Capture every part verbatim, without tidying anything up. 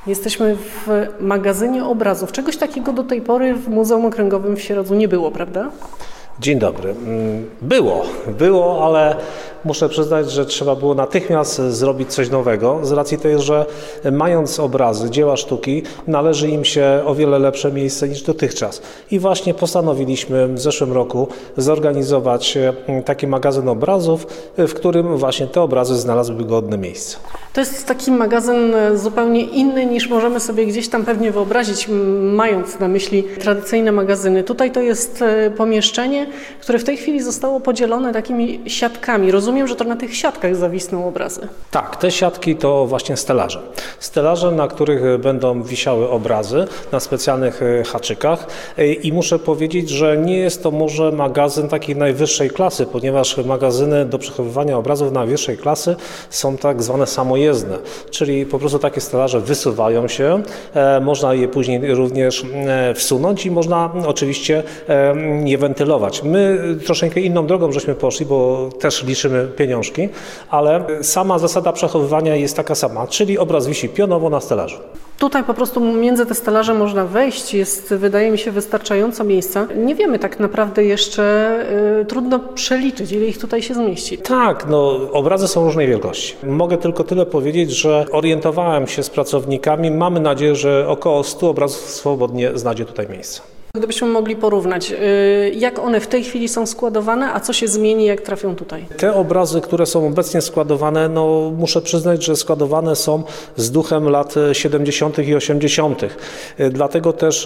Jesteśmy w magazynie obrazów. Czegoś takiego do tej pory w Muzeum Okręgowym w Sieradzu nie było, prawda? Dzień dobry. Było, było, ale muszę przyznać, że trzeba było natychmiast zrobić coś nowego, z racji tej, że mając obrazy, dzieła sztuki, należy im się o wiele lepsze miejsce niż dotychczas. I właśnie postanowiliśmy w zeszłym roku zorganizować taki magazyn obrazów, w którym właśnie te obrazy znalazłyby godne miejsce. To jest taki magazyn zupełnie inny niż możemy sobie gdzieś tam pewnie wyobrazić, mając na myśli tradycyjne magazyny. Tutaj to jest pomieszczenie, które w tej chwili zostało podzielone takimi siatkami. Rozumiem, że to na tych siatkach zawisną obrazy. Tak, te siatki to właśnie stelaże. Stelaże, na których będą wisiały obrazy na specjalnych haczykach i muszę powiedzieć, że nie jest to może magazyn takiej najwyższej klasy, ponieważ magazyny do przechowywania obrazów najwyższej klasy są tak zwane samojezdne, czyli po prostu takie stelaże wysuwają się, można je później również wsunąć i można oczywiście je wentylować. My troszeczkę inną drogą żeśmy poszli, bo też liczymy pieniążki, ale sama zasada przechowywania jest taka sama, czyli obraz wisi pionowo na stelażu. Tutaj po prostu między te stelaże można wejść, jest, wydaje mi się, wystarczająco miejsca. Nie wiemy tak naprawdę jeszcze, y, trudno przeliczyć, ile ich tutaj się zmieści. Tak, no obrazy są różnej wielkości. Mogę tylko tyle powiedzieć, że orientowałem się z pracownikami, mamy nadzieję, że około stu obrazów swobodnie znajdzie tutaj miejsce. Gdybyśmy mogli porównać, jak one w tej chwili są składowane, a co się zmieni, jak trafią tutaj? Te obrazy, które są obecnie składowane, no muszę przyznać, że składowane są z duchem lat siedemdziesiątych i osiemdziesiątych. Dlatego też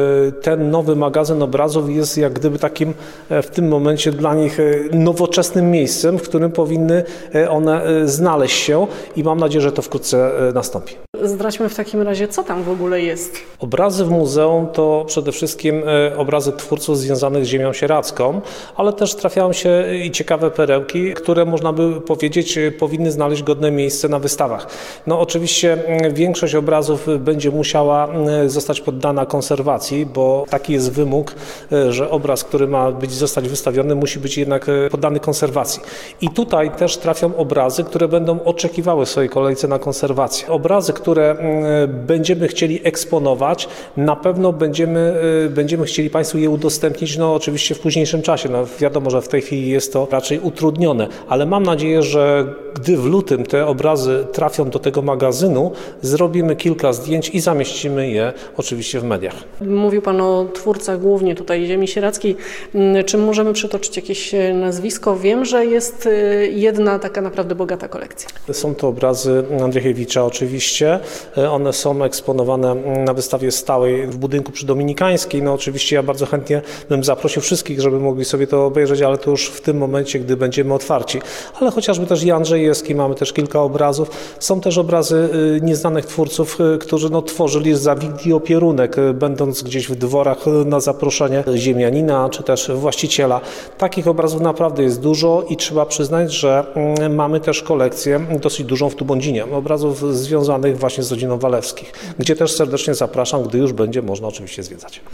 ten nowy magazyn obrazów jest jak gdyby takim w tym momencie dla nich nowoczesnym miejscem, w którym powinny one znaleźć się i mam nadzieję, że to wkrótce nastąpi. Zdradźmy w takim razie, co tam w ogóle jest. Obrazy w muzeum to przede wszystkim obrazy twórców związanych z ziemią sieradzką, ale też trafiają się i ciekawe perełki, które można by powiedzieć powinny znaleźć godne miejsce na wystawach. No oczywiście większość obrazów będzie musiała zostać poddana konserwacji, bo taki jest wymóg, że obraz, który ma być zostać wystawiony, musi być jednak poddany konserwacji. I tutaj też trafią obrazy, które będą oczekiwały w swojej kolejce na konserwację. Obrazy, które będziemy chcieli eksponować, na pewno będziemy Będziemy chcieli Państwu je udostępnić, no oczywiście w późniejszym czasie. No, wiadomo, że w tej chwili jest to raczej utrudnione, ale mam nadzieję, że gdy w lutym te obrazy trafią do tego magazynu, zrobimy kilka zdjęć i zamieścimy je oczywiście w mediach. Mówił Pan o twórcach głównie tutaj ziemi sieradzkiej. Czy możemy przytoczyć jakieś nazwisko? Wiem, że jest jedna taka naprawdę bogata kolekcja. Są to obrazy Andrychewicza oczywiście. One są eksponowane na wystawie stałej w budynku przy Dominikańskiej. No oczywiście ja bardzo chętnie bym zaprosił wszystkich, żeby mogli sobie to obejrzeć, ale to już w tym momencie, gdy będziemy otwarci. Ale chociażby też i Andrzejewski, mamy też kilka obrazów. Są też obrazy nieznanych twórców, którzy no, tworzyli zawigi opierunek, będąc gdzieś w dworach na zaproszenie ziemianina czy też właściciela. Takich obrazów naprawdę jest dużo i trzeba przyznać, że mamy też kolekcję dosyć dużą w Tubądzinie, obrazów związanych właśnie z rodziną Walewskich, gdzie też serdecznie zapraszam, gdy już będzie można oczywiście zwiedzać.